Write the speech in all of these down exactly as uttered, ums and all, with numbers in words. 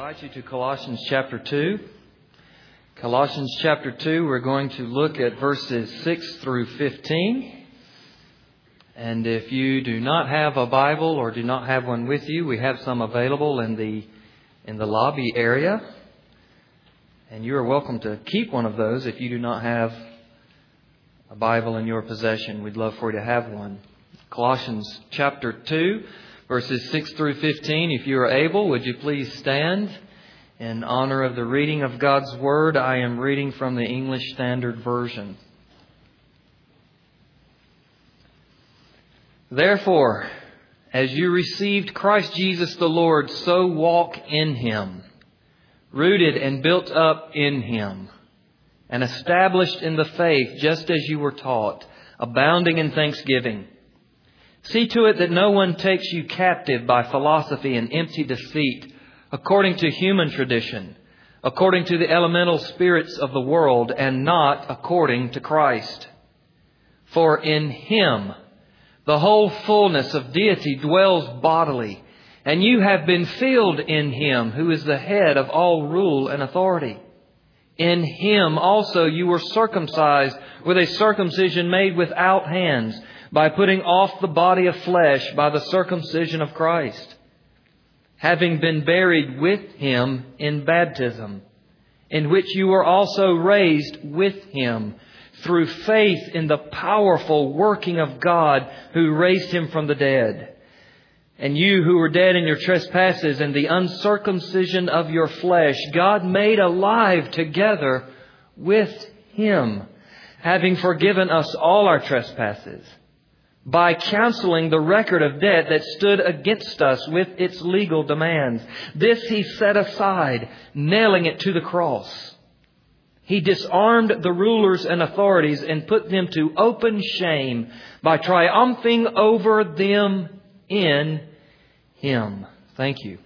invite you to Colossians chapter two. Colossians chapter two, we're going to look at verses six through fifteen. And if you do not have a Bible or do not have one with you, we have some available in the in the lobby area. And you are welcome to keep one of those if you do not have a Bible in your possession. We'd love for you to have one. Colossians chapter two, verses six through fifteen. If you are able, would you please stand in honor of the reading of God's Word? I am reading from the English Standard Version. Therefore, as you received Christ Jesus the Lord, so walk in Him, rooted and built up in Him, and established in the faith just as you were taught, abounding in thanksgiving. See to it that no one takes you captive by philosophy and empty deceit, according to human tradition, according to the elemental spirits of the world, and not according to Christ. For in Him the whole fullness of deity dwells bodily, and you have been filled in Him, who is the head of all rule and authority. In Him also you were circumcised with a circumcision made without hands, by putting off the body of flesh by the circumcision of Christ, having been buried with Him in baptism, in which you were also raised with Him through faith in the powerful working of God who raised Him from the dead. And you who were dead in your trespasses and the uncircumcision of your flesh, God made alive together with Him, having forgiven us all our trespasses, by canceling the record of debt that stood against us with its legal demands. This He set aside, nailing it to the cross. He disarmed the rulers and authorities and put them to open shame by triumphing over them in Him. Thank you.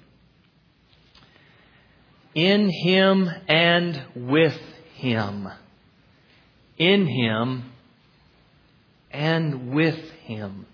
In Him and with Him. In Him and with Him.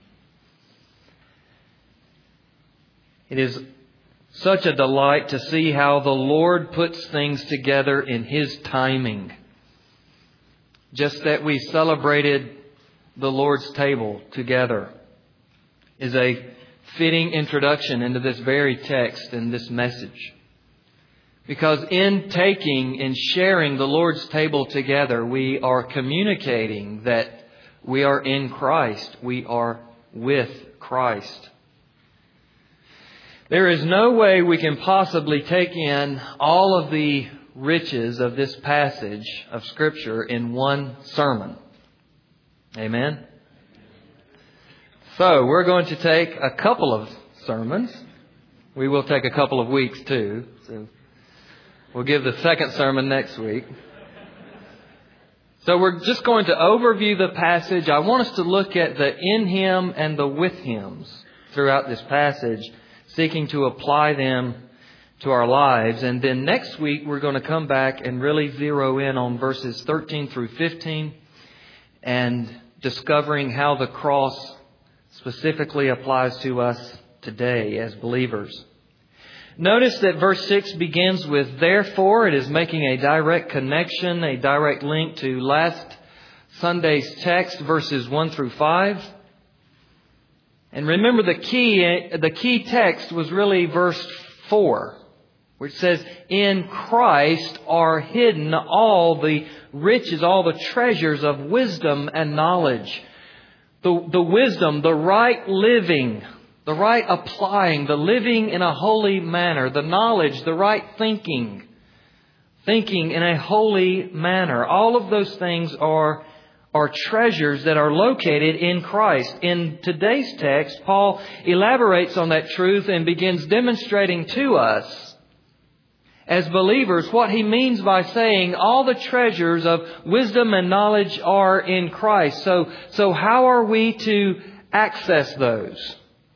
It is such a delight to see how the Lord puts things together in His timing. Just that we celebrated the Lord's table together is a fitting introduction into this very text and this message. Because in taking and sharing the Lord's table together, we are communicating that we are in Christ. We are with Christ. There is no way we can possibly take in all of the riches of this passage of Scripture in one sermon. Amen? So we're going to take a couple of sermons. We will take a couple of weeks too. So we'll give the second sermon next week. So we're just going to overview the passage. I want us to look at the in Him and the with Hims throughout this passage, seeking to apply them to our lives. And then next week we're going to come back and really zero in on verses thirteen through fifteen and discovering how the cross specifically applies to us today as believers. Notice that verse six begins with therefore. It is making a direct connection, a direct link to last Sunday's text, verses one through five. And remember the key, the key text was really verse four, which says, in Christ are hidden all the riches, all the treasures of wisdom and knowledge. The, the wisdom, the right living, the right applying, the living in a holy manner, the knowledge, the right thinking, thinking in a holy manner. All of those things are, are treasures that are located in Christ. In today's text, Paul elaborates on that truth and begins demonstrating to us as believers what he means by saying all the treasures of wisdom and knowledge are in Christ. So, so how are we to access those?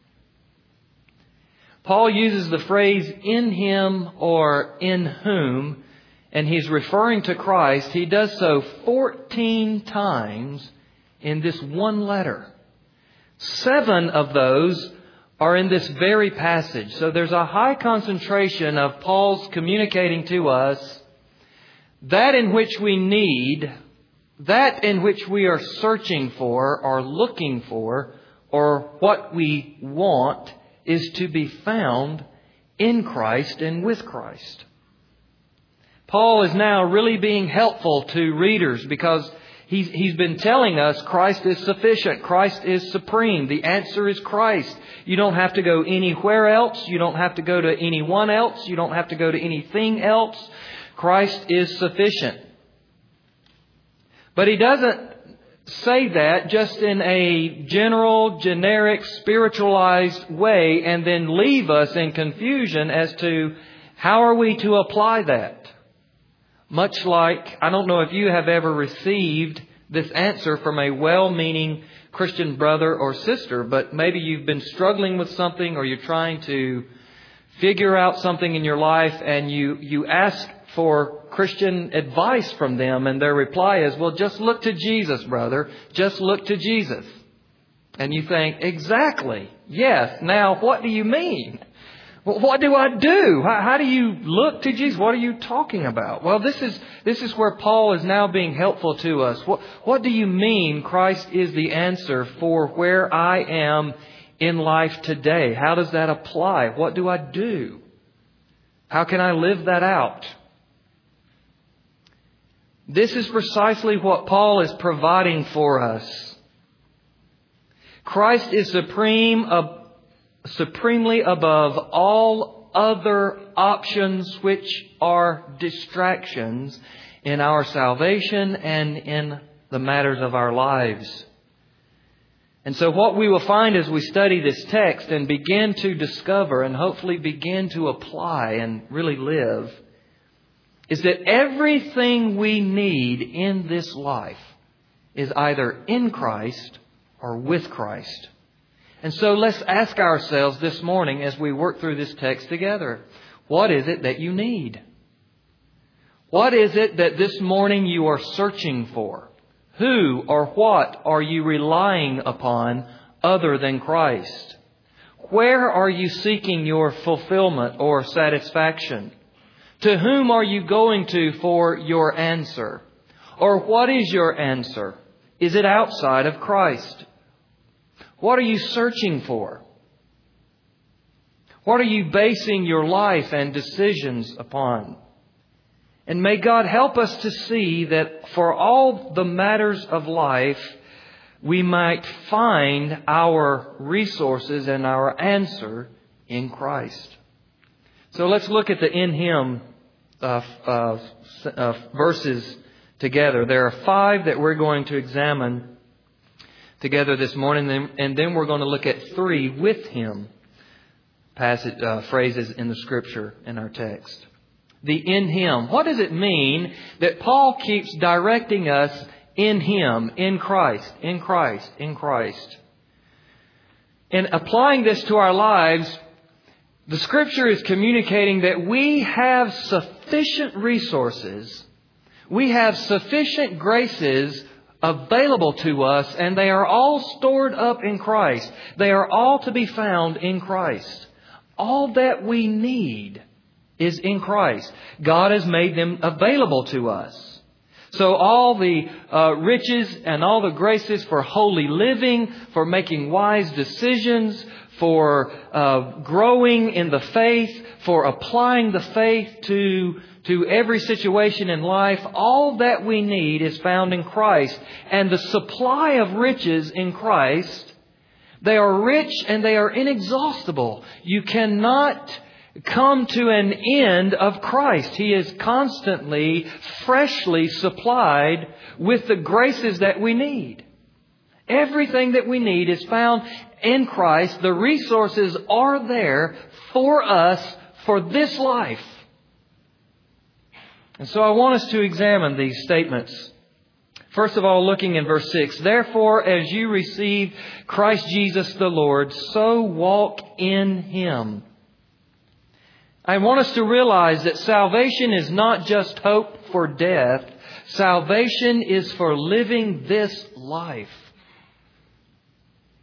Paul uses the phrase in Him or in whom, and he's referring to Christ. He does so fourteen times in this one letter. Seven of those are in this very passage. So there's a high concentration of Paul's communicating to us that in which we need, that in which we are searching for or looking for, or what we want is to be found in Christ and with Christ. Paul is now really being helpful to readers because he's, he's been telling us Christ is sufficient. Christ is supreme. The answer is Christ. You don't have to go anywhere else. You don't have to go to anyone else. You don't have to go to anything else. Christ is sufficient. But he doesn't say that just in a general, generic, spiritualized way and then leave us in confusion as to how are we to apply that. Much like, I don't know if you have ever received this answer from a well-meaning Christian brother or sister, but maybe you've been struggling with something or you're trying to figure out something in your life and you, you ask for Christian advice from them and their reply is, well, just look to Jesus, brother. Just look to Jesus. And you think, exactly. Yes. Now, what do you mean? Well, what do I do? How, how do you look to Jesus? What are you talking about? Well, this is this is where Paul is now being helpful to us. What, what do you mean Christ is the answer for where I am in life today? How does that apply? What do I do? How can I live that out? This is precisely what Paul is providing for us. Christ is supreme, uh, supremely above all other options which are distractions in our salvation and in the matters of our lives. And so what we will find as we study this text and begin to discover and hopefully begin to apply and really live is that everything we need in this life is either in Christ or with Christ. And so let's ask ourselves this morning as we work through this text together, what is it that you need? What is it that this morning you are searching for? Who or what are you relying upon other than Christ? Where are you seeking your fulfillment or satisfaction? To whom are you going to for your answer? Or what is your answer? Is it outside of Christ? What are you searching for? What are you basing your life and decisions upon? And may God help us to see that for all the matters of life, we might find our resources and our answer in Christ. So let's look at the in Him uh, uh, uh, verses together. There are five that we're going to examine together this morning, and then we're going to look at three with Him passage uh, phrases in the Scripture in our text. The in Him. What does it mean that Paul keeps directing us in Him, in Christ, in Christ, in Christ? In applying this to our lives, the Scripture is communicating that we have sufficient resources, we have sufficient graces available to us, and they are all stored up in Christ. They are all to be found in Christ. All that we need is in Christ. God has made them available to us. So all the uh, riches and all the graces for holy living, for making wise decisions, for uh, growing in the faith, for applying the faith to, to every situation in life, all that we need is found in Christ. And the supply of riches in Christ, they are rich and they are inexhaustible. You cannot come to an end of Christ. He is constantly, freshly supplied with the graces that we need. Everything that we need is found in Christ. The resources are there for us for this life. And so I want us to examine these statements. First of all, looking in verse six, therefore, as you receive Christ Jesus the Lord, so walk in Him. I want us to realize that salvation is not just hope for death. Salvation is for living this life.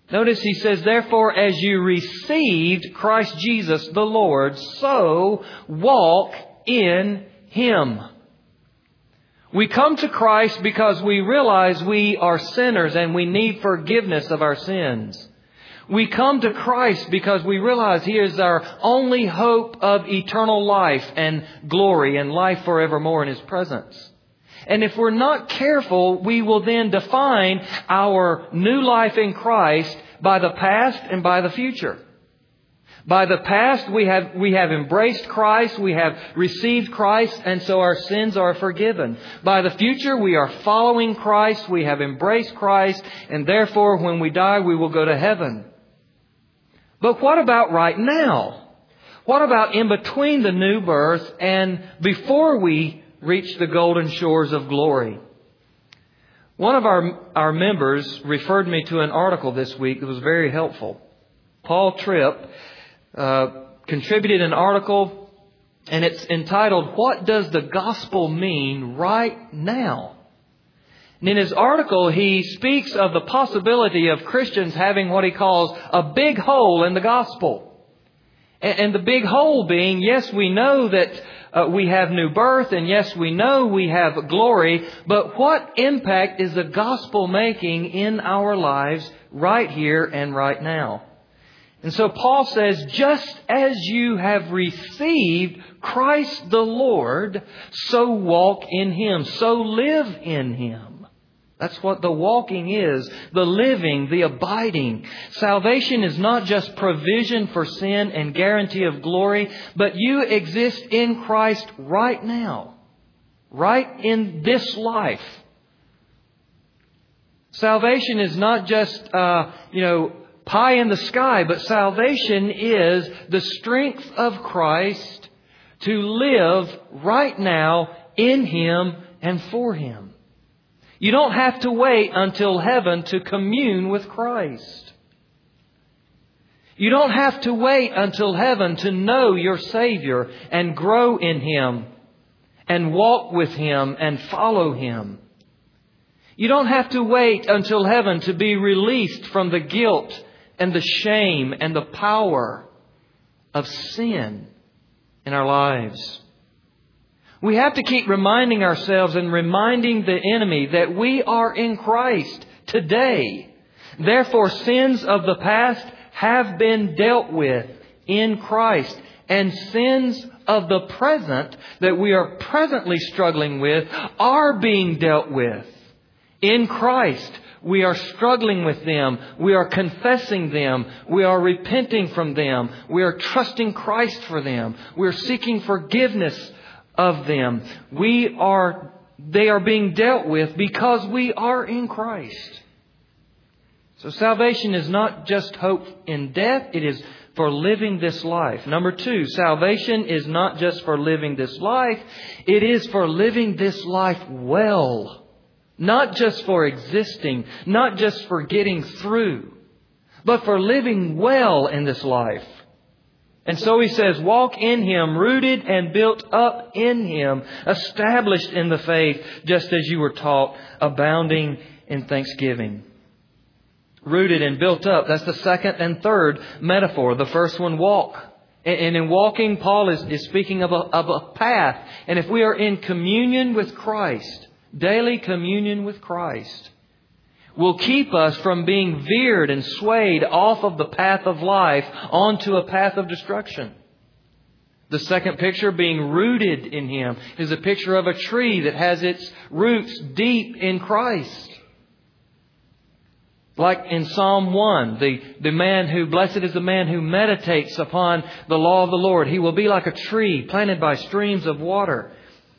Notice he says, therefore, as you received Christ Jesus the Lord, so walk in Him. We come to Christ because we realize we are sinners and we need forgiveness of our sins. We come to Christ because we realize He is our only hope of eternal life and glory and life forevermore in His presence. And if we're not careful, we will then define our new life in Christ by the past and by the future. By the past, we have we have embraced Christ, we have received Christ, and so our sins are forgiven. By the future, we are following Christ, we have embraced Christ, and therefore, when we die, we will go to heaven. But what about right now? What about in between the new birth and before we reach the golden shores of glory? One of our, our members referred me to an article this week that was very helpful. Paul Tripp uh, contributed an article, and it's entitled, "What Does the Gospel Mean Right Now?" And in his article, he speaks of the possibility of Christians having what he calls a big hole in the gospel. And the big hole being, yes, we know that uh, we have new birth, and yes, we know we have glory, but what impact is the gospel making in our lives right here and right now? And so Paul says, just as you have received Christ the Lord, so walk in Him, so live in Him. That's what the walking is, the living, the abiding. Salvation is not just provision for sin and guarantee of glory, but you exist in Christ right now, right in this life. Salvation is not just, uh, you know, pie in the sky, but salvation is the strength of Christ to live right now in Him and for Him. You don't have to wait until heaven to commune with Christ. You don't have to wait until heaven to know your Savior and grow in Him and walk with Him and follow Him. You don't have to wait until heaven to be released from the guilt and the shame and the power of sin in our lives. We have to keep reminding ourselves and reminding the enemy that we are in Christ today. Therefore, sins of the past have been dealt with in Christ. And sins of the present that we are presently struggling with are being dealt with in Christ. We are struggling with them. We are confessing them. We are repenting from them. We are trusting Christ for them. We are seeking forgiveness of them. We are, they are being dealt with because we are in Christ. So salvation is not just hope in death. It is for living this life. Number two, salvation is not just for living this life. It is for living this life well. Not just for existing, not just for getting through, but for living well in this life. And so he says, walk in Him, rooted and built up in Him, established in the faith, just as you were taught, abounding in thanksgiving. Rooted and built up. That's the second and third metaphor. The first one, walk. And in walking, Paul is, is speaking of a, of a path. And if we are in communion with Christ, daily communion with Christ, will keep us from being veered and swayed off of the path of life onto a path of destruction. The second picture, being rooted in Him, is a picture of a tree that has its roots deep in Christ. Like in Psalm one, the, the man who, blessed is the man who meditates upon the law of the Lord. He will be like a tree planted by streams of water.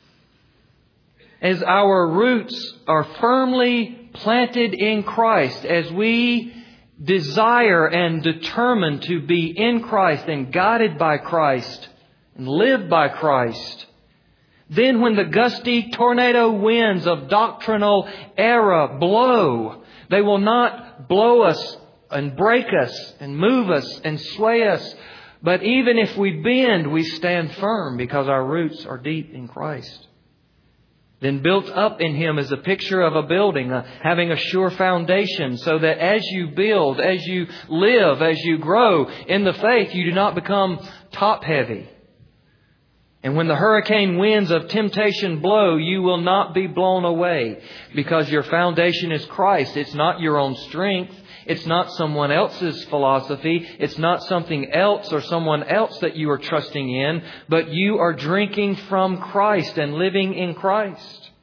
As our roots are firmly planted in Christ, as we desire and determine to be in Christ and guided by Christ and live by Christ, then when the gusty tornado winds of doctrinal error blow, they will not blow us and break us and move us and sway us. But even if we bend, we stand firm because our roots are deep in Christ. Then built up in Him is a picture of a building, uh, having a sure foundation, so that as you build, as you live, as you grow in the faith, you do not become top-heavy. And when the hurricane winds of temptation blow, you will not be blown away, because your foundation is Christ. It's not your own strength. It's not someone else's philosophy. It's not something else or someone else that you are trusting in, but you are drinking from Christ and living in Christ.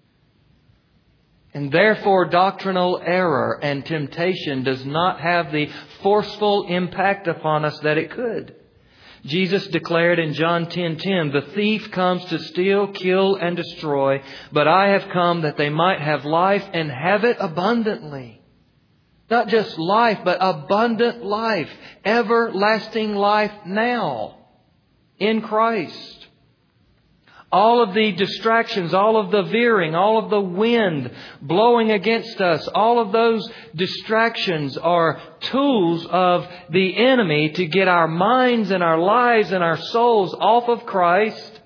And therefore, doctrinal error and temptation does not have the forceful impact upon us that it could. Jesus declared in John ten ten, "The thief comes to steal, kill, and destroy, but I have come that they might have life and have it abundantly." Not just life, but abundant life, everlasting life now in Christ. All of the distractions, all of the veering, all of the wind blowing against us, all of those distractions are tools of the enemy to get our minds and our lives and our souls off of Christ,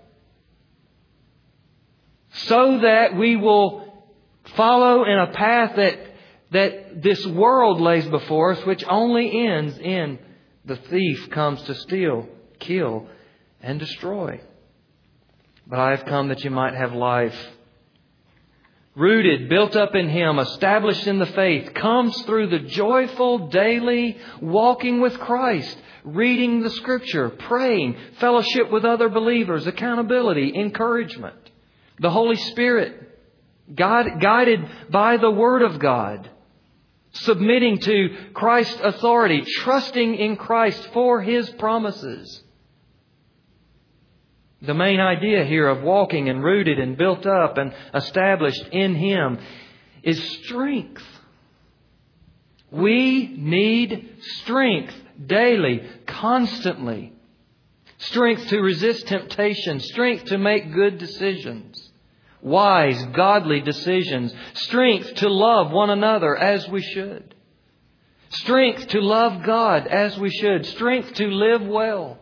so that we will follow in a path that that this world lays before us, which only ends in the thief comes to steal, kill, and destroy. But I have come that you might have life. Rooted, built up in Him, established in the faith, comes through the joyful daily walking with Christ, reading the Scripture, praying, fellowship with other believers, accountability, encouragement. The Holy Spirit, God, guided by the Word of God. Submitting to Christ's authority, trusting in Christ for His promises. The main idea here of walking and rooted and built up and established in Him is strength. We need strength daily, constantly. Strength to resist temptation, strength to make good decisions. Wise, godly decisions. Strength to love one another as we should. Strength to love God as we should. Strength to live well.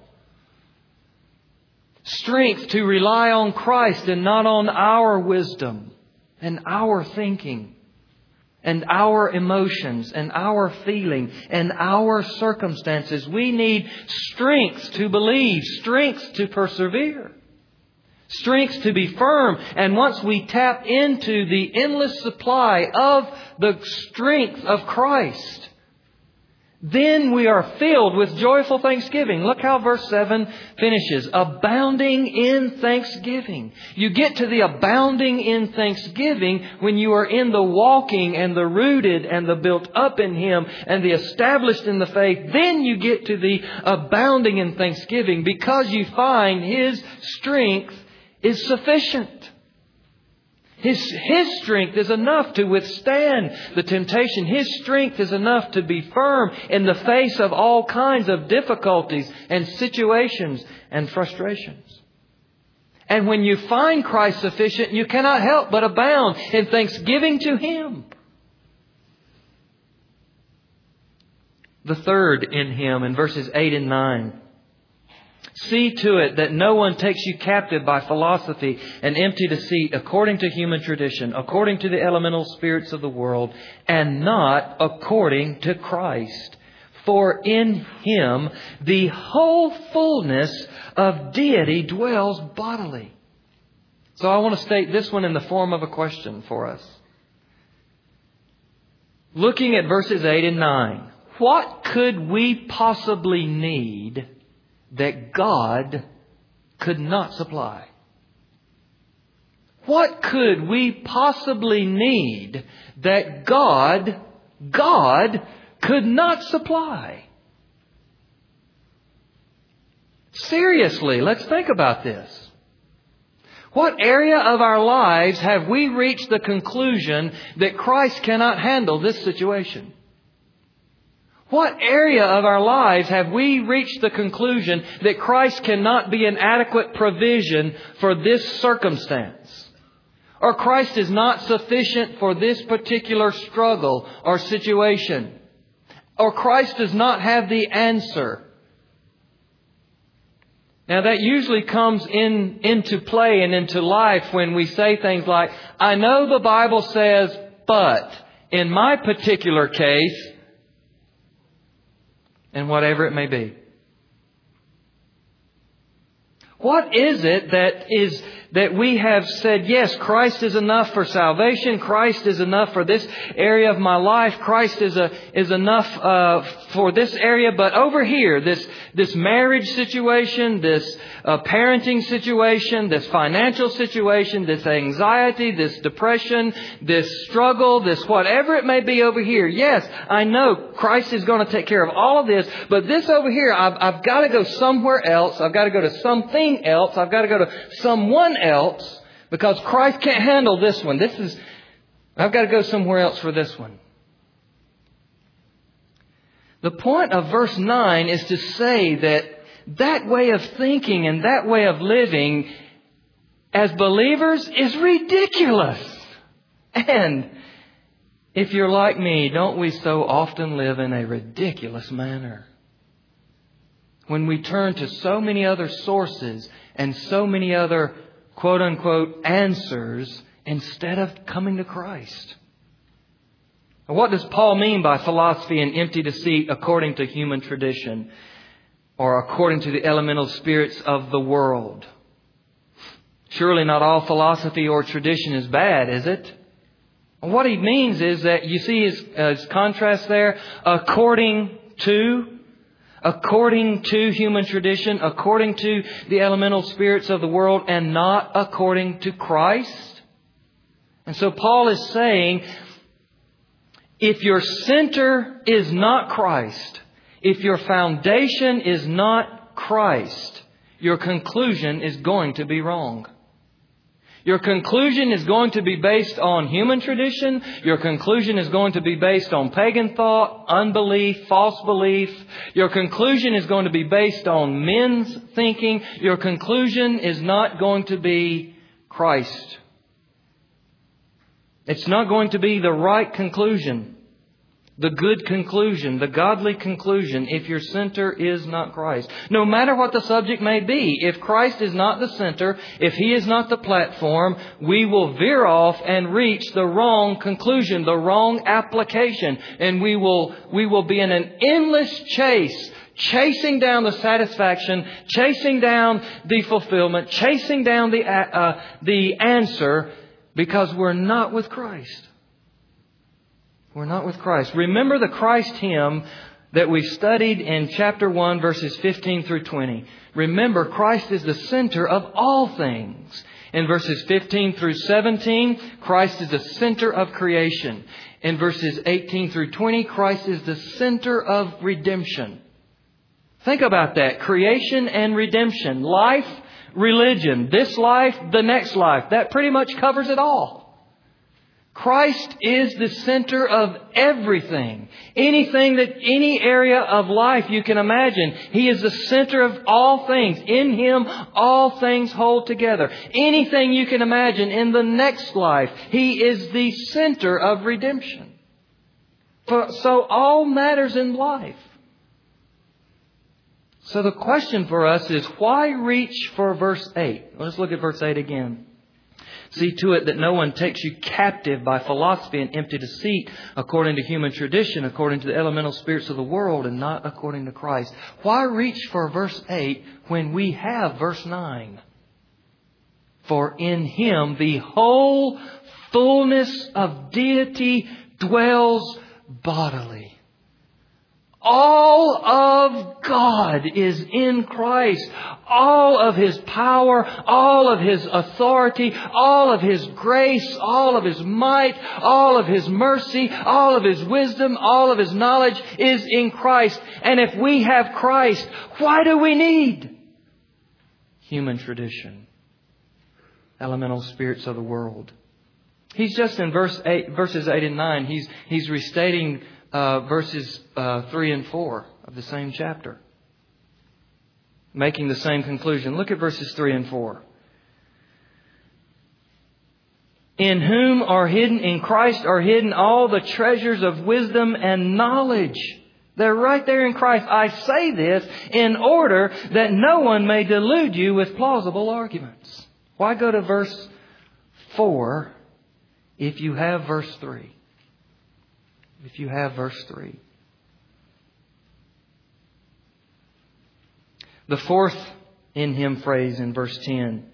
Strength to rely on Christ and not on our wisdom and our thinking and our emotions and our feeling and our circumstances. We need strength to believe, strength to persevere. Strength to be firm. And once we tap into the endless supply of the strength of Christ, then we are filled with joyful thanksgiving. Look how verse seven finishes. Abounding in thanksgiving. You get to the abounding in thanksgiving when you are in the walking and the rooted and the built up in Him and the established in the faith. Then you get to the abounding in thanksgiving, because you find His strength is sufficient. His, His strength is enough to withstand the temptation. His strength is enough to be firm in the face of all kinds of difficulties and situations and frustrations. And when you find Christ sufficient, you cannot help but abound in thanksgiving to Him. The third in Him in verses eight and nine. See to it that no one takes you captive by philosophy and empty deceit, according to human tradition, according to the elemental spirits of the world, and not according to Christ. For in Him the whole fullness of deity dwells bodily. So I want to state this one in the form of a question for us. Looking at verses eight and nine, what could we possibly need that God could not supply? What could we possibly need that God, God could not supply? Seriously, let's think about this. What area of our lives have we reached the conclusion that Christ cannot handle this situation? What area of our lives have we reached the conclusion that Christ cannot be an adequate provision for this circumstance? Or Christ is not sufficient for this particular struggle or situation? Or Christ does not have the answer? Now that usually comes in into play and into life when we say things like, I know the Bible says, but in my particular case, and whatever it may be. What is it that is that we have said, yes, Christ is enough for salvation. Christ is enough for this area of my life. Christ is a, is enough uh, for this area. But over here, this this marriage situation, this uh, parenting situation, this financial situation, this anxiety, this depression, this struggle, this whatever it may be over here. Yes, I know Christ is going to take care of all of this. But this over here, I've, I've got to go somewhere else. I've got to go to something else. I've got to go to someone else because Christ can't handle this one. This is, I've got to go somewhere else for this one. The point of verse nine is to say that that way of thinking and that way of living as believers is ridiculous. And if you're like me, don't we so often live in a ridiculous manner? When we turn to so many other sources and so many other quote-unquote answers instead of coming to Christ. What does Paul mean by philosophy and empty deceit according to human tradition or according to the elemental spirits of the world? Surely not all philosophy or tradition is bad, is it? What he means is that you see his, uh, his contrast there, according to... According to human tradition, according to the elemental spirits of the world, and not according to Christ. And so Paul is saying, if your center is not Christ, if your foundation is not Christ, your conclusion is going to be wrong. Your conclusion is going to be based on human tradition. Your conclusion is going to be based on pagan thought, unbelief, false belief. Your conclusion is going to be based on men's thinking. Your conclusion is not going to be Christ. It's not going to be the right conclusion, the good conclusion, the godly conclusion, if your center is not Christ. No matter what the subject may be, if Christ is not the center, if He is not the platform, we will veer off and reach the wrong conclusion, the wrong application. And we will, we will be in an endless chase, chasing down the satisfaction, chasing down the fulfillment, chasing down the, uh, the answer, because we're not with Christ. We're not with Christ. Remember the Christ hymn that we studied in chapter one, verses fifteen through twenty. Remember, Christ is the center of all things. In verses fifteen through seventeen, Christ is the center of creation. In verses eighteen through twenty, Christ is the center of redemption. Think about that. Creation and redemption. Life, religion. This life, the next life. That pretty much covers it all. Christ is the center of everything. Anything that, any area of life you can imagine. He is the center of all things. In Him, all things hold together. Anything you can imagine in the next life, He is the center of redemption. For, so all matters in life. So the question for us is, why reach for verse eight? Let's look at verse eight again. See to it that no one takes you captive by philosophy and empty deceit, according to human tradition, according to the elemental spirits of the world, and not according to Christ. Why reach for verse eight when we have verse nine? For in Him the whole fullness of deity dwells bodily. All of God is in Christ. All of His power, all of His authority, all of His grace, all of His might, all of His mercy, all of His wisdom, all of His knowledge is in Christ. And if we have Christ, why do we need human tradition? Elemental spirits of the world. He's just in verse eight, verses eight and nine. He's, he's restating Uh, verses uh, three and four of the same chapter, making the same conclusion. Look at verses three and four. In whom are hidden, in Christ are hidden all the treasures of wisdom and knowledge. They're right there in Christ. I say this in order that no one may delude you with plausible arguments. Why go to verse four if you have verse three? If you have verse three. The fourth in Him phrase in verse ten.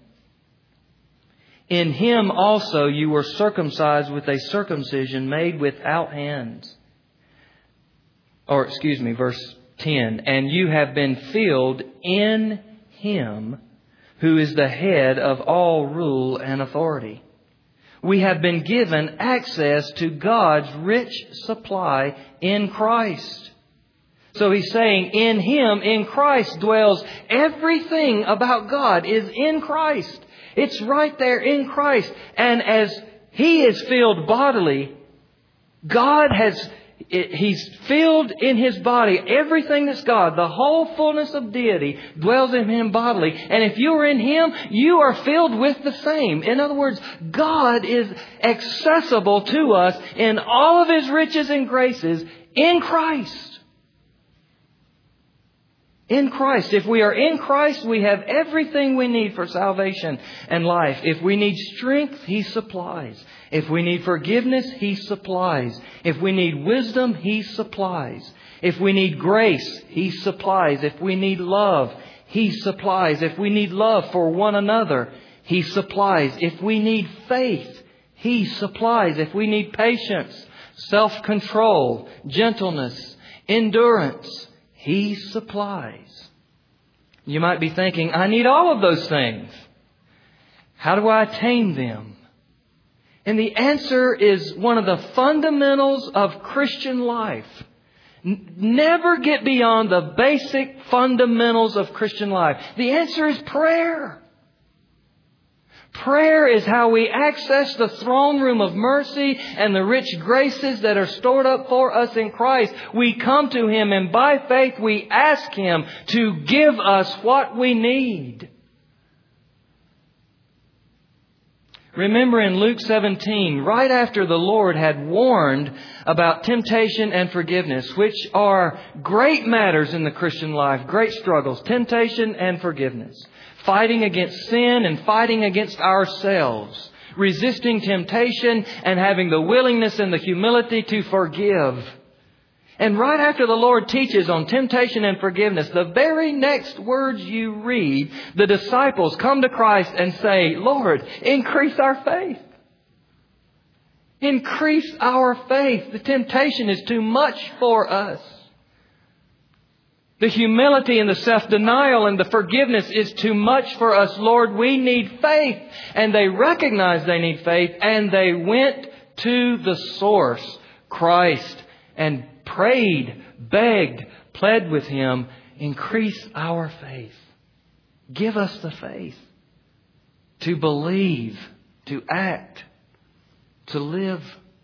In Him also you were circumcised with a circumcision made without hands. Or, excuse me, verse ten. And you have been filled in Him who is the head of all rule and authority. We have been given access to God's rich supply in Christ. So He's saying in Him, in Christ dwells everything about God is in Christ. It's right there in Christ. And as He is filled bodily, God has... He's filled in His body. Everything that's God, the whole fullness of deity dwells in Him bodily. And if you are in Him, you are filled with the same. In other words, God is accessible to us in all of His riches and graces in Christ. In Christ. If we are in Christ, we have everything we need for salvation and life. If we need strength, He supplies. If we need forgiveness, He supplies. If we need wisdom, He supplies. If we need grace, He supplies. If we need love, He supplies. If we need love for one another, He supplies. If we need faith, He supplies. If we need patience, self-control, gentleness, endurance, He supplies. You might be thinking, I need all of those things. How do I attain them? And the answer is one of the fundamentals of Christian life. N- never get beyond the basic fundamentals of Christian life. The answer is prayer. Prayer is how we access the throne room of mercy and the rich graces that are stored up for us in Christ. We come to Him and by faith we ask Him to give us what we need. Remember in Luke seventeen, right after the Lord had warned about temptation and forgiveness, which are great matters in the Christian life, great struggles, temptation and forgiveness. Fighting against sin and fighting against ourselves. Resisting temptation and having the willingness and the humility to forgive. And right after the Lord teaches on temptation and forgiveness, the very next words you read, the disciples come to Christ and say, Lord, increase our faith. Increase our faith. The temptation is too much for us. The humility and the self-denial and the forgiveness is too much for us. Lord, we need faith. And they recognized they need faith and they went to the source, Christ, and prayed, begged, pled with Him, increase our faith. Give us the faith to believe, to act, to live.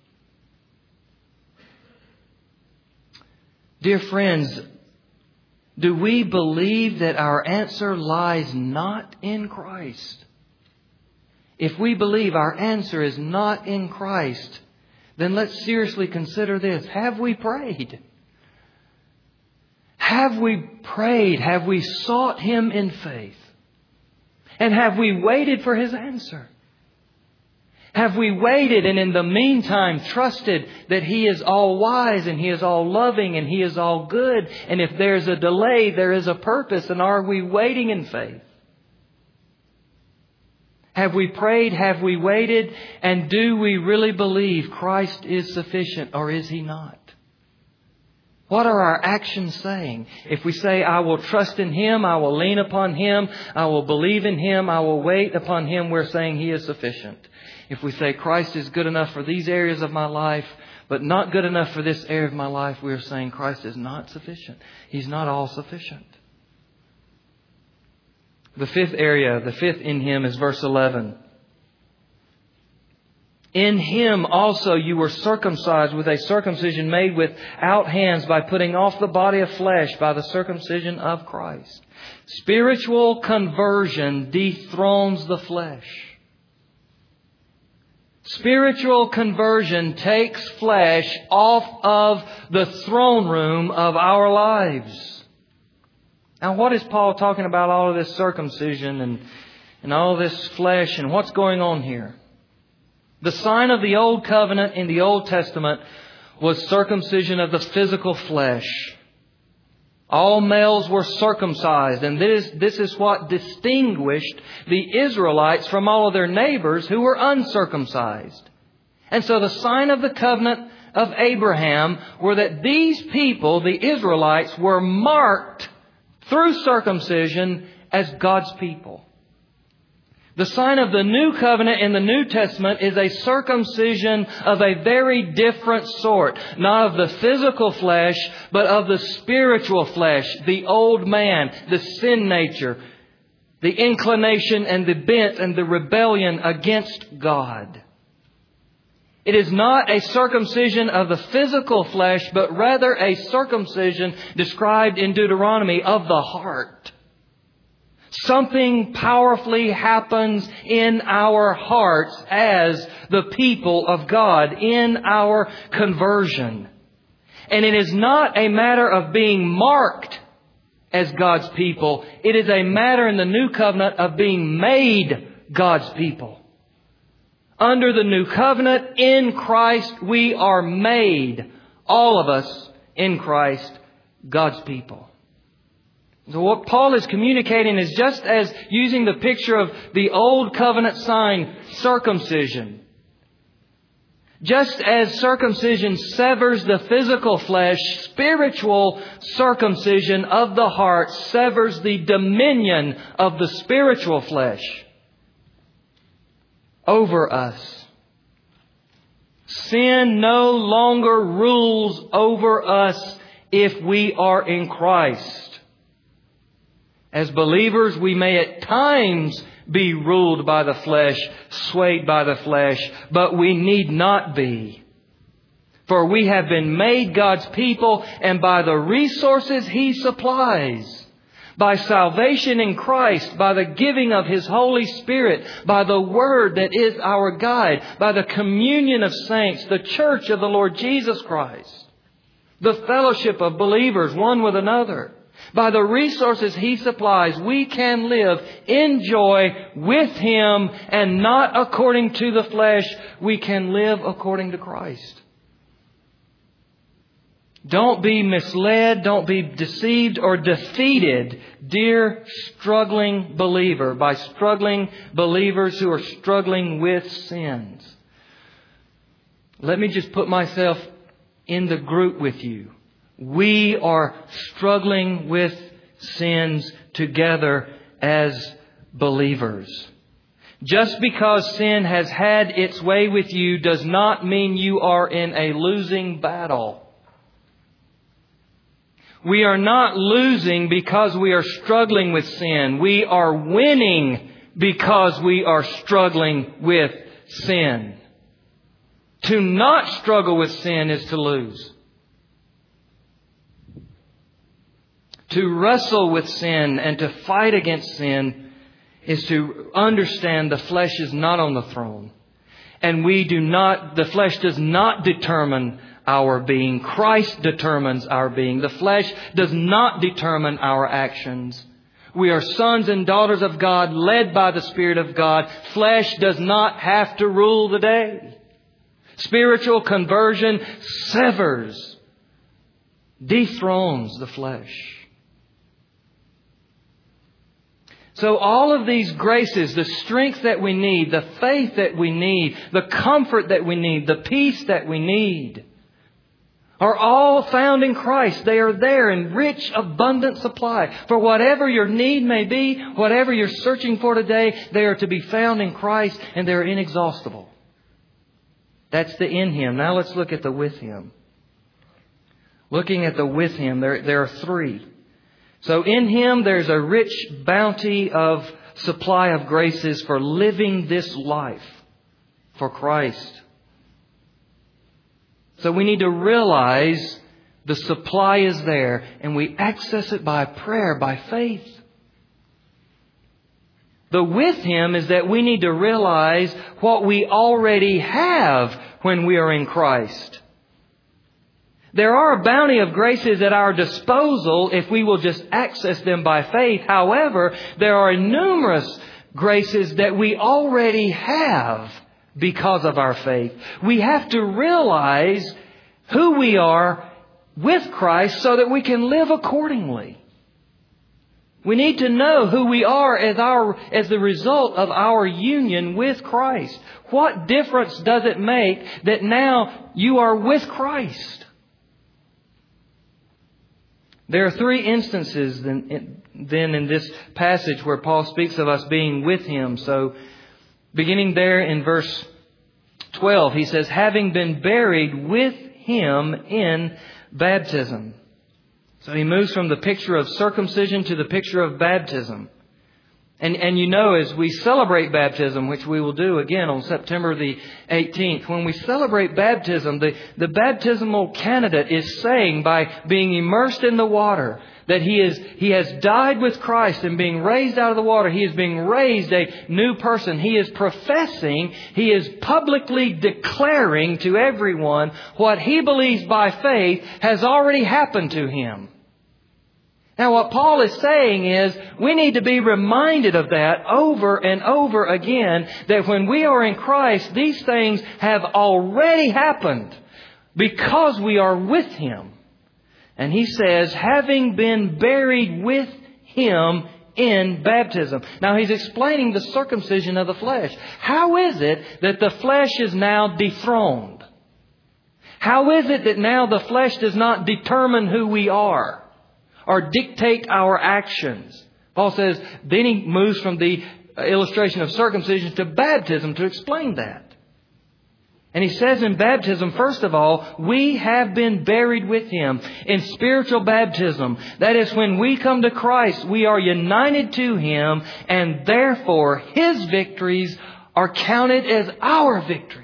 Dear friends, do we believe that our answer lies not in Christ? If we believe our answer is not in Christ, then let's seriously consider this. Have we prayed? Have we prayed? Have we sought Him in faith? And have we waited for His answer? Have we waited and in the meantime trusted that He is all wise and He is all loving and He is all good? And if there's a delay, there is a purpose. And are we waiting in faith? Have we prayed? Have we waited? And do we really believe Christ is sufficient or is He not? What are our actions saying? If we say, I will trust in Him, I will lean upon Him, I will believe in Him, I will wait upon Him, we're saying He is sufficient. If we say Christ is good enough for these areas of my life, but not good enough for this area of my life, we are saying Christ is not sufficient. He's not all sufficient. The fifth area, the fifth in Him is verse eleven. In Him also you were circumcised with a circumcision made without hands by putting off the body of flesh by the circumcision of Christ. Spiritual conversion dethrones the flesh. Spiritual conversion takes flesh off of the throne room of our lives. Now, what is Paul talking about all of this circumcision and, and all of this flesh and what's going on here? The sign of the Old Covenant in the Old Testament was circumcision of the physical flesh. All males were circumcised, and this, this is what distinguished the Israelites from all of their neighbors who were uncircumcised. And so the sign of the covenant of Abraham were that these people, the Israelites, were marked through circumcision as God's people. The sign of the new covenant in the New Testament is a circumcision of a very different sort. Not of the physical flesh, but of the spiritual flesh, the old man, the sin nature, the inclination and the bent and the rebellion against God. It is not a circumcision of the physical flesh, but rather a circumcision described in Deuteronomy of the heart. Something powerfully happens in our hearts as the people of God in our conversion. And it is not a matter of being marked as God's people. It is a matter in the new covenant of being made God's people. Under the new covenant, in Christ, we are made, all of us in Christ, God's people. So what Paul is communicating is just as using the picture of the old covenant sign, circumcision. Just as circumcision severs the physical flesh, spiritual circumcision of the heart severs the dominion of the spiritual flesh over us. Sin no longer rules over us if we are in Christ. As believers, we may at times be ruled by the flesh, swayed by the flesh, but we need not be. For we have been made God's people, and by the resources He supplies, by salvation in Christ, by the giving of His Holy Spirit, by the Word that is our guide, by the communion of saints, the church of the Lord Jesus Christ, the fellowship of believers one with another. By the resources He supplies, we can live in joy with Him and not according to the flesh. We can live according to Christ. Don't be misled. Don't be deceived or defeated, dear struggling believer, by struggling believers who are struggling with sins. Let me just put myself in the group with you. We are struggling with sins together as believers. Just because sin has had its way with you does not mean you are in a losing battle. We are not losing because we are struggling with sin. We are winning because we are struggling with sin. To not struggle with sin is to lose. To wrestle with sin and to fight against sin is to understand the flesh is not on the throne. And we do not, the flesh does not determine our being. Christ determines our being. The flesh does not determine our actions. We are sons and daughters of God, led by the Spirit of God. Flesh does not have to rule the day. Spiritual conversion severs, dethrones the flesh. So all of these graces, the strength that we need, the faith that we need, the comfort that we need, the peace that we need, are all found in Christ. They are there in rich, abundant supply. For whatever your need may be, whatever you're searching for today, they are to be found in Christ, and they're inexhaustible. That's the in Him. Now let's look at the with Him. Looking at the with Him, there, there are three. So in Him, there's a rich bounty of supply of graces for living this life for Christ. So we need to realize the supply is there, and we access it by prayer, by faith. The with Him is that we need to realize what we already have when we are in Christ. There are a bounty of graces at our disposal if we will just access them by faith. However, there are numerous graces that we already have because of our faith. We have to realize who we are with Christ so that we can live accordingly. We need to know who we are as our as the result of our union with Christ. What difference does it make that now you are with Christ? There are three instances then, then in this passage where Paul speaks of us being with Him. So beginning there in verse twelve, he says, having been buried with Him in baptism. So he moves from the picture of circumcision to the picture of baptism. And, and you know, as we celebrate baptism, which we will do again on September the eighteenth, when we celebrate baptism, the, the baptismal candidate is saying by being immersed in the water that he is he has died with Christ and being raised out of the water. He is being raised a new person. He is professing, he is publicly declaring to everyone what he believes by faith has already happened to him. Now, what Paul is saying is we need to be reminded of that over and over again, that when we are in Christ, these things have already happened because we are with Him. And he says, having been buried with Him in baptism. Now, he's explaining the circumcision of the flesh. How is it that the flesh is now dethroned? How is it that now the flesh does not determine who we are or dictate our actions? Paul says, then he moves from the illustration of circumcision to baptism to explain that. And he says in baptism, first of all, we have been buried with Him in spiritual baptism. That is, when we come to Christ, we are united to Him, and therefore His victories are counted as our victories.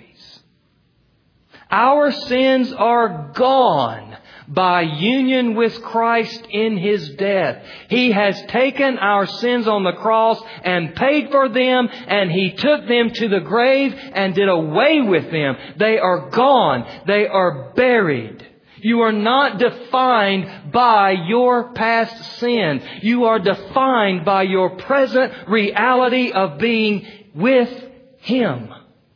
Our sins are gone by union with Christ in His death. He has taken our sins on the cross and paid for them, and He took them to the grave and did away with them. They are gone. They are buried. You are not defined by your past sin. You are defined by your present reality of being with Him.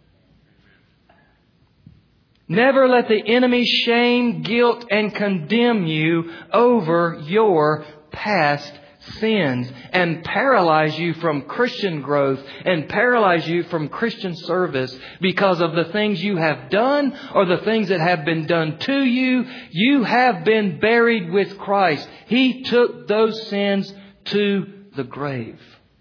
Never let the enemy shame, guilt, and condemn you over your past sins and paralyze you from Christian growth and paralyze you from Christian service because of the things you have done or the things that have been done to you. You have been buried with Christ. He took those sins to the grave.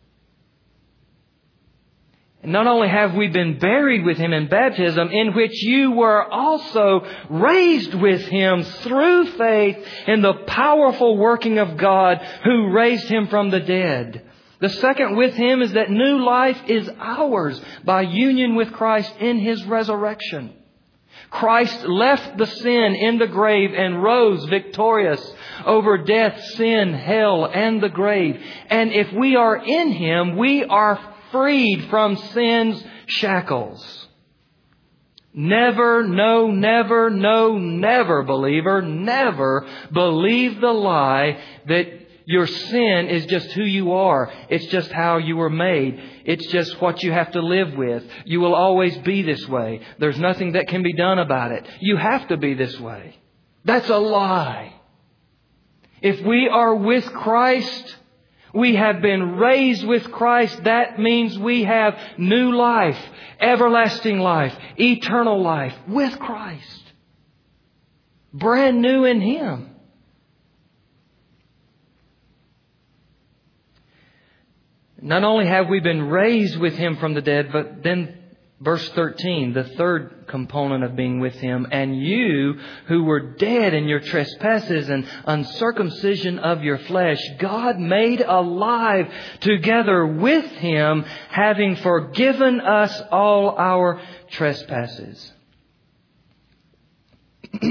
Not only have we been buried with Him in baptism, in which you were also raised with Him through faith in the powerful working of God who raised Him from the dead. The second with Him is that new life is ours by union with Christ in His resurrection. Christ left the sin in the grave and rose victorious over death, sin, hell, and the grave. And if we are in Him, we are freed from sin's shackles. Never, no, never, no, never, believer, never believe the lie that your sin is just who you are. It's just how you were made. It's just what you have to live with. You will always be this way. There's nothing that can be done about it. You have to be this way. That's a lie. If we are with Christ, we have been raised with Christ. That means we have new life, everlasting life, eternal life with Christ. Brand new in Him. Not only have we been raised with Him from the dead, but then verse thirteen, the third component of being with Him, and you who were dead in your trespasses and uncircumcision of your flesh, God made alive together with Him, having forgiven us all our trespasses.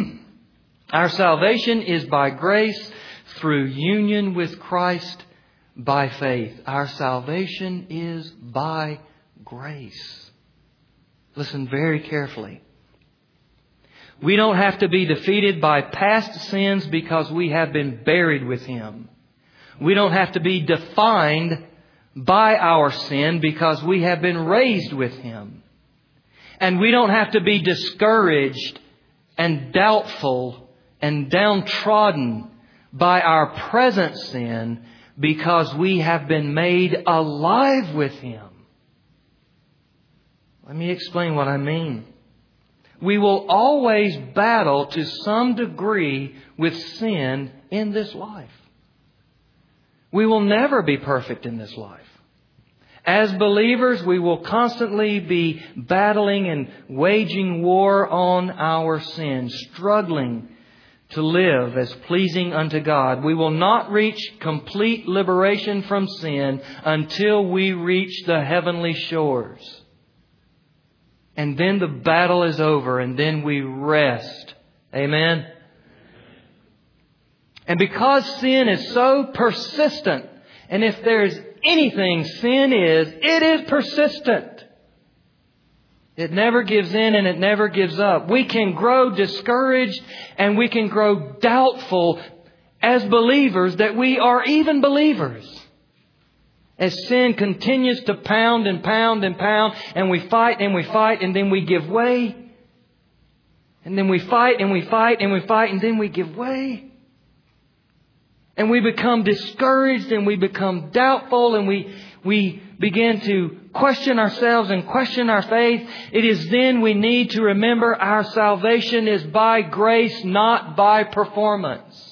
Our salvation is by grace through union with Christ by faith. Our salvation is by grace. Listen very carefully. We don't have to be defeated by past sins because we have been buried with Him. We don't have to be defined by our sin because we have been raised with Him. And we don't have to be discouraged and doubtful and downtrodden by our present sin because we have been made alive with Him. Let me explain what I mean. We will always battle to some degree with sin in this life. We will never be perfect in this life. As believers, we will constantly be battling and waging war on our sin, struggling to live as pleasing unto God. We will not reach complete liberation from sin until we reach the heavenly shores. And then the battle is over, and then we rest. Amen? And because sin is so persistent, and if there's anything sin is, it is persistent. It never gives in and it never gives up. We can grow discouraged and we can grow doubtful as believers that we are even believers. As sin continues to pound and pound and pound, and we fight and we fight and then we give way. And then we fight and we fight and we fight and then we give way. And we become discouraged and we become doubtful and we, we begin to question ourselves and question our faith. It is then we need to remember our salvation is by grace, not by performance.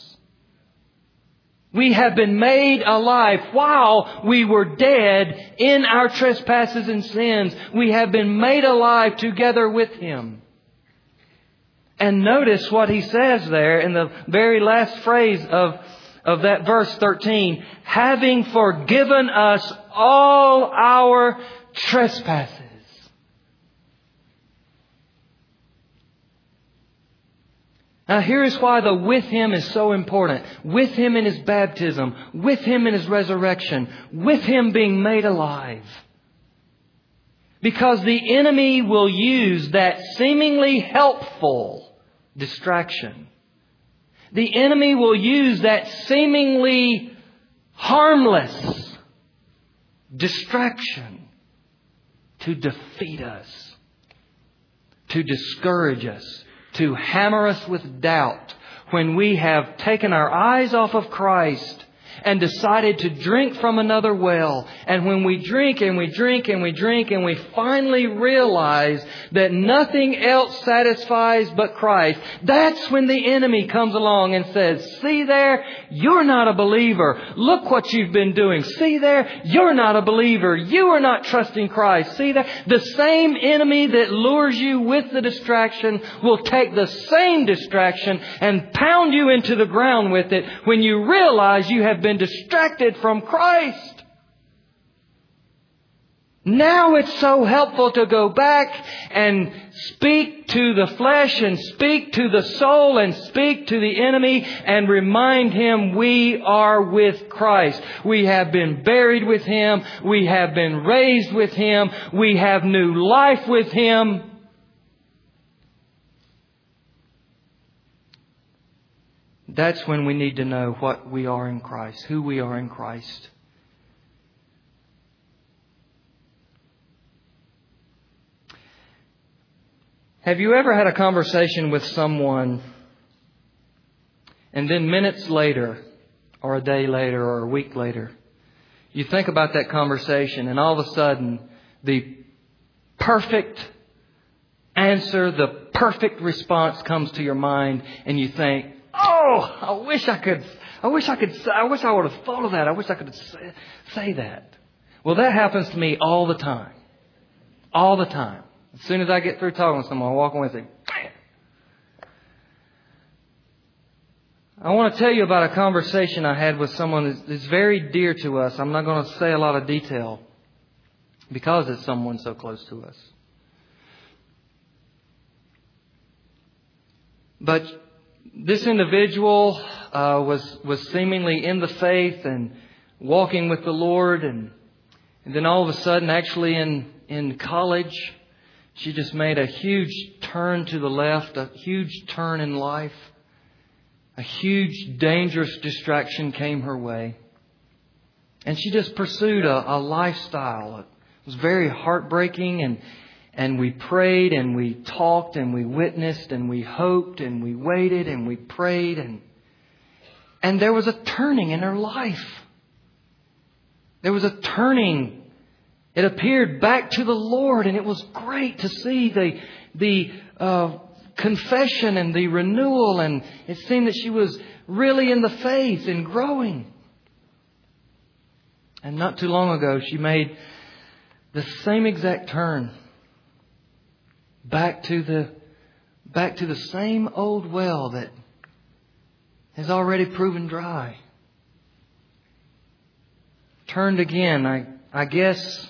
We have been made alive while we were dead in our trespasses and sins. We have been made alive together with Him. And notice what He says there in the very last phrase of, of that verse thirteen. Having forgiven us all our trespasses. Now here is why the with Him is so important. With Him in His baptism. With Him in His resurrection. With Him being made alive. Because the enemy will use that seemingly helpful distraction. The enemy will use that seemingly harmless distraction to defeat us. To discourage us. To hammer us with doubt when we have taken our eyes off of Christ and decided to drink from another well. And when we drink and we drink and we drink and we finally realize that nothing else satisfies but Christ, that's when the enemy comes along and says, see there, you're not a believer. Look what you've been doing. See there, you're not a believer. You are not trusting Christ. See there, the same enemy that lures you with the distraction will take the same distraction and pound you into the ground with it when you realize you have been distracted from Christ. Now it's so helpful to go back and speak to the flesh and speak to the soul and speak to the enemy and remind him we are with Christ. We have been buried with Him. We have been raised with Him. We have new life with Him. That's when we need to know what we are in Christ, who we are in Christ. Have you ever had a conversation with someone and then minutes later, or a day later, or a week later, you think about that conversation and all of a sudden the perfect answer, the perfect response comes to your mind and you think, oh, I wish I could, I wish I could, I wish I would have thought of that. I wish I could say, say that. Well, that happens to me all the time. All the time. As soon as I get through talking to someone, I walk away and say, man. I want to tell you about a conversation I had with someone that's very dear to us. I'm not going to say a lot of detail because it's someone so close to us. But this individual uh, was was seemingly in the faith and walking with the Lord. And, and then all of a sudden, actually in, in college, she just made a huge turn to the left, a huge turn in life. A huge, dangerous distraction came her way. And she just pursued a, a lifestyle. It was very heartbreaking, and and we prayed and we talked and we witnessed and we hoped and we waited and we prayed, and and there was a turning in her life. There was a turning. It appeared back to the Lord, and it was great to see the the uh, confession and the renewal, and it seemed that she was really in the faith and growing. And not too long ago, she made the same exact turn back to the back to the same old well that has already proven dry. Turned again. I I guess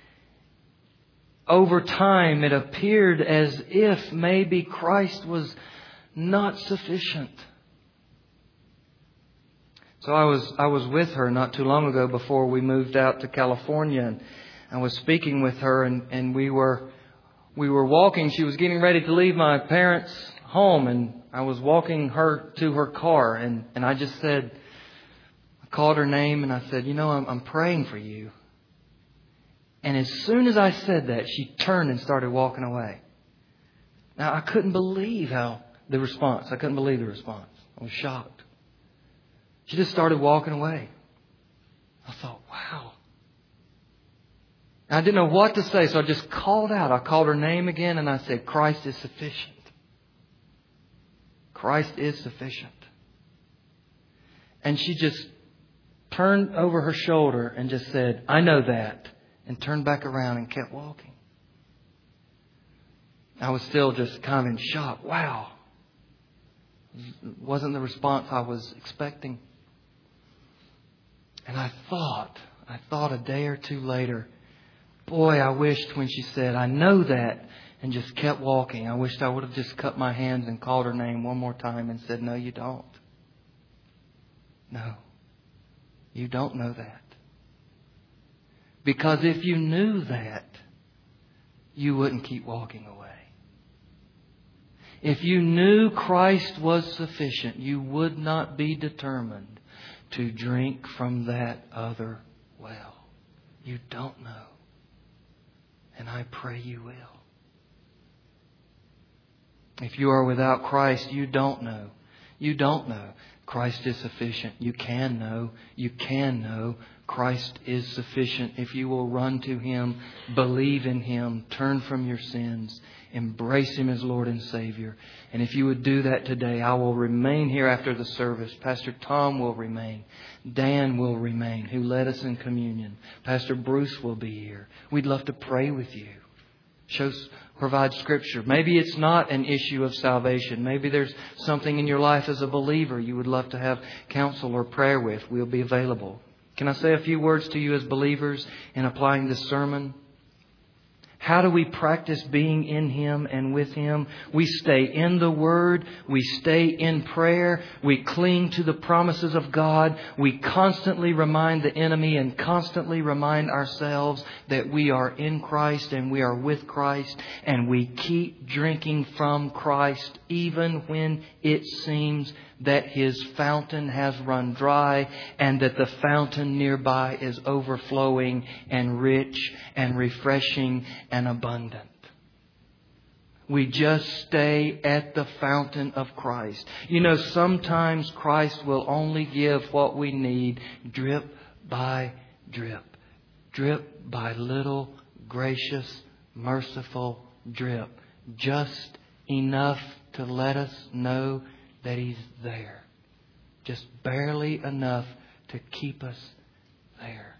over time it appeared as if maybe Christ was not sufficient. So I was I was with her not too long ago before we moved out to California, and I was speaking with her, and, and we were we were walking. She was getting ready to leave my parents' home, and I was walking her to her car, and, and I just said, I called her name, and I said, you know, I'm, I'm praying for you. And as soon as I said that, she turned and started walking away. Now, I couldn't believe how the response. I couldn't believe the response. I was shocked. She just started walking away. I thought, wow. And I didn't know what to say, so I just called out. I called her name again, and I said, Christ is sufficient. Christ is sufficient. And she just turned over her shoulder and just said, I know that. And turned back around and kept walking. I was still just kind of in shock. Wow. It wasn't the response I was expecting. And I thought, I thought a day or two later, boy, I wished when she said, I know that, and just kept walking, I wished I would have just cut my hands and called her name one more time and said, no, you don't. No, you don't know that. Because if you knew that, you wouldn't keep walking away. If you knew Christ was sufficient, you would not be determined to drink from that other well. You don't know. And I pray you will. If you are without Christ, you don't know. You don't know. Christ is sufficient. You can know. You can know. Christ is sufficient if you will run to Him, believe in Him, turn from your sins, embrace Him as Lord and Savior. And if you would do that today, I will remain here after the service. Pastor Tom will remain. Dan will remain, who led us in communion. Pastor Bruce will be here. We'd love to pray with you. Show, provide Scripture. Maybe it's not an issue of salvation. Maybe there's something in your life as a believer you would love to have counsel or prayer with. We'll be available. Can I say a few words to you as believers in applying this sermon? How do we practice being in Him and with Him? We stay in the Word. We stay in prayer. We cling to the promises of God. We constantly remind the enemy and constantly remind ourselves that we are in Christ and we are with Christ. And we keep drinking from Christ even when it seems that His fountain has run dry and that the fountain nearby is overflowing and rich and refreshing and abundant. We just stay at the fountain of Christ. You know, sometimes Christ will only give what we need drip by drip. Drip by little, gracious, merciful drip. Just enough to let us know that He's there. Just barely enough to keep us there.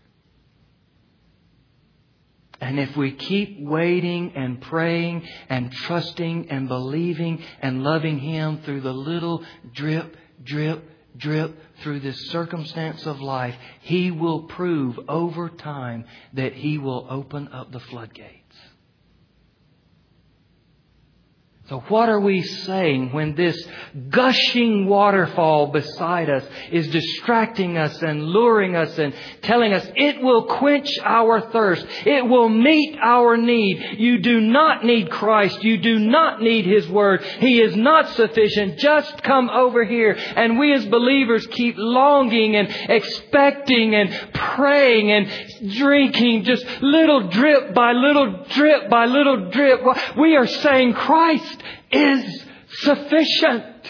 And if we keep waiting and praying and trusting and believing and loving Him through the little drip, drip, drip through this circumstance of life, He will prove over time that He will open up the floodgates. So what are we saying when this gushing waterfall beside us is distracting us and luring us and telling us it will quench our thirst. It will meet our need. You do not need Christ. You do not need His Word. He is not sufficient. Just come over here. And we as believers keep longing and expecting and praying and drinking just little drip by little drip by little drip. We are saying Christ is sufficient.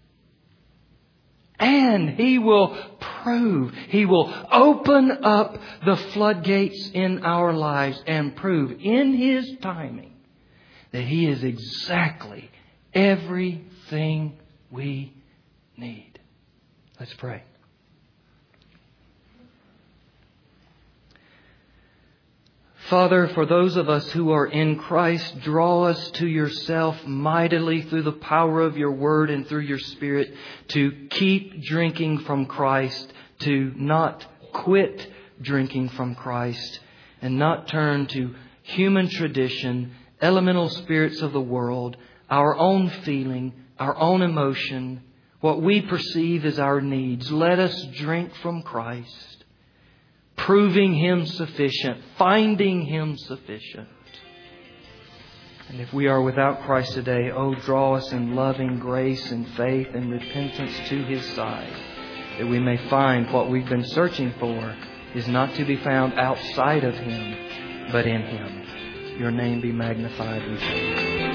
And He will prove, He will open up the floodgates in our lives and prove in His timing that He is exactly everything we need. Let's pray. Father, for those of us who are in Christ, draw us to Yourself mightily through the power of Your Word and through Your Spirit to keep drinking from Christ, to not quit drinking from Christ, and not turn to human tradition, elemental spirits of the world, our own feeling, our own emotion, what we perceive as our needs. Let us drink from Christ, proving Him sufficient, finding Him sufficient. And if we are without Christ today, oh, draw us in loving grace and faith and repentance to His side, that we may find what we've been searching for is not to be found outside of Him, but in Him. Your name be magnified, we pray.